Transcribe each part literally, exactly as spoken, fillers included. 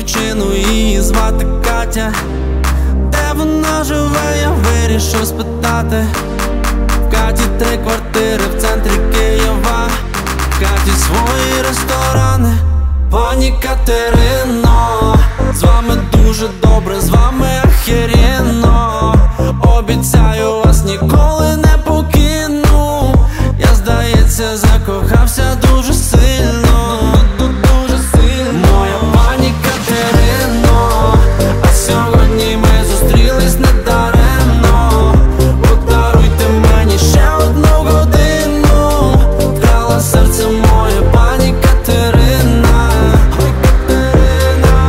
дівчину, її звати Катя. Де вона живе, я вирішив спитати. В Каті три квартири в центрі Києва, в Каті свої ресторани. Пані Катерино, з вами дуже добре, з вами охеренно. Обіцяю, вас ніколи не покину. Я, здається, закохався дуже сильно, дуже сильно. Моя пані Катерино, а сьогодні ми зустрілись недаремно. Подаруйте мені ще одну годину. Вкрала серце моє пані Катерина. Ой, Катерина.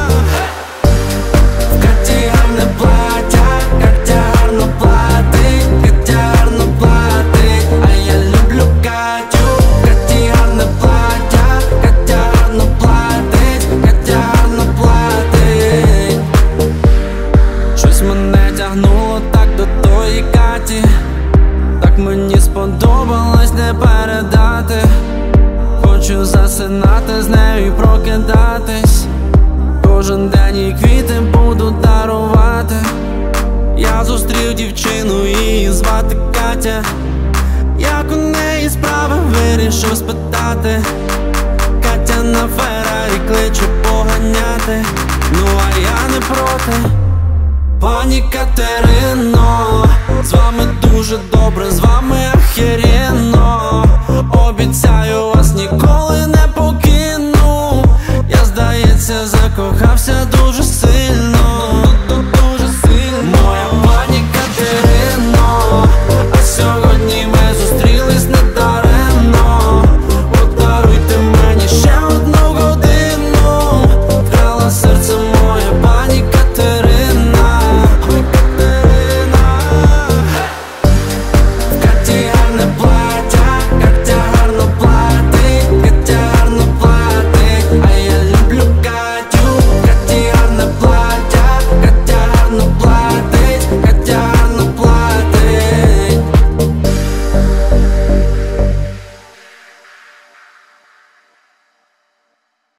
В Каті гарне плаття, Катя гарно платить, Катя гарно платить, а я люблю Катю. В Каті гарне плаття, Катя гарно платить, Катя гарно платить. Щось мене тягнуло так до тої Каті, так мені сподобалось не передати. Хочу засинати з нею і прокидатись. Кожен день їй квіти буду дарувати. Я зустрів дівчину, її звати Катя. Як у неї справи, вирішив спитати. Катя на Феррарі кличе поганяти, ну а я не проти. Пані Катерино, з вами дуже добре, з вами охеренно. Обіцяю, вас ніколи не покину.